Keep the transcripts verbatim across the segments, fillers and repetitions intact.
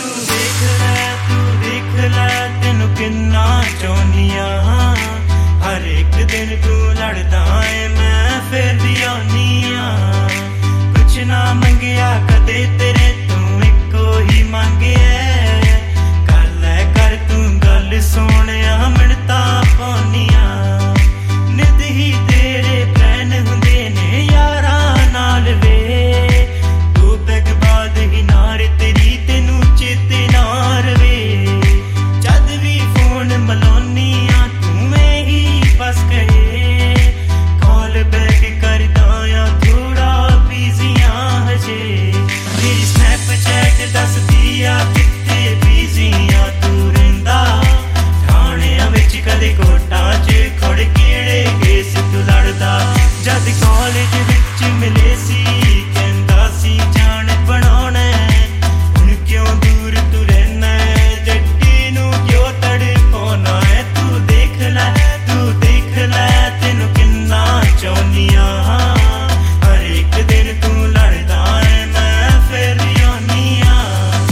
देख लै तू देख लै तेनू किन्ना चाहुन्नी आं हर एक दिन तू लड़दा ऐ मैं फिर भी आउन्नी आं कुछ ना मंगिया कदे तेरे तू इक्को ही मंगिया कर लै कर तू गल सोहणिया मिन्नतां पाउन्नियां नित ही तेरे प्लैन हुंदे ने यारां नाल वे तू पैग बाद ही नार तेरी तेनू चेते ना रवे जद भी फोन मिलाउन्नी आं तू ही बस कहे कॉल बैक करदा आं थोड़ा बिजी आं हजे मेरी स्नैपचैट दसदी आ कित्ते बिजी आं तू रहिंदा ठाणियां विच कदे कोटां च खुड़ केड़े केस तू लड़दा जद कॉलेज विच मिले सी कहंदा सी जान बनाउणा हुण क्यों दूर तू रहना जट्टी नू क्यों तड़पाउणा है तू देख लै तू देख लै तेनू किन्ना चाहुन्नी आं हर एक दिन तू लड़दा ऐ मैं फिर भी आउन्नी आं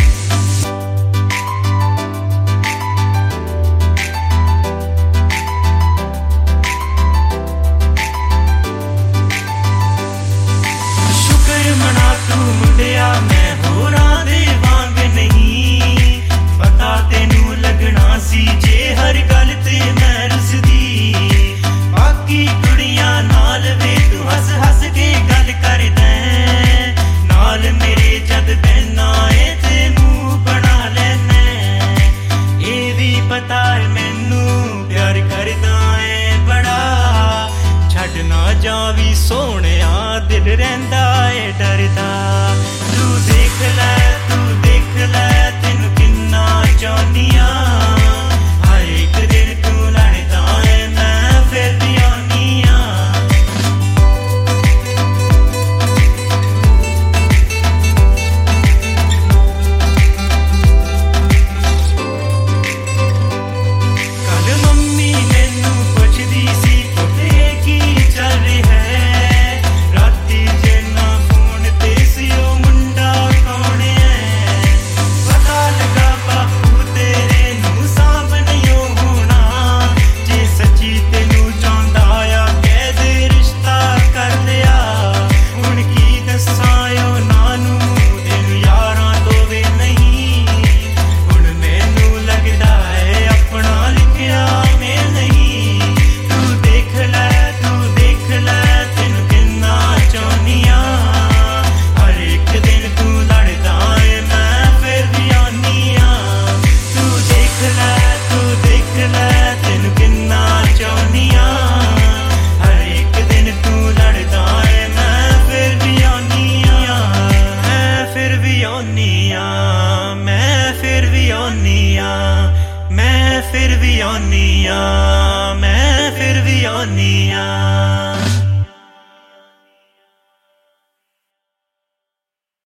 शुक्र मना तू मुंडिया मैं होरां दे वांग नहीं पता तेनू लगना सी जे हर गल ते मैं रुसदी बाकी कुड़ियां नाल वे तू हस हस के गल करदा नाल मेरे जद बहना ए ते मुंह बना लैना ए भी पता है मैनू प्यार करदा ऐ बड़ा छड्ड ना जावी सोहणिया दिल रहिंदा ऐ डरदा तू देख लै तू देख लै तेनू किन्ना चाहुन्नी आं हर एक दिन तू लड़दा ऐ मैं फिर भी आउन्नी आं कल मम्मी मैनू पुछदी सी पुत्ते की चल रिहा है राती जिन्ना फोन ते सी ओ मुंडा कौन है पता लगा बापू तेरे नू सामनेओ होना जे सच्ची तेनू चाहुंदा आ कह दे रिश्ता कर लिया हुण की दस्सां उन्हां नू तेनू यारां तो वे नहीं हुण मैनू लगदा है अपना लिखिया मैं नहीं तू देख लै तू देख लै तेनू किन्ना चाहुन्नी आं हर एक दिन तू लड़दा ऐ मैं फिर भी आउन्नी आं तू देख लै तू देख लै तेनू किन्ना चाहुन्नी आं हर एक दिन तू लड़दा ऐ मैं फिर भी आउन्नी आं मैं फिर भी आउन्नी आं मैं फिर भी आउन्नी आं मैं फिर भी आउन्नी आं मैं फिर भी आउन्नी आं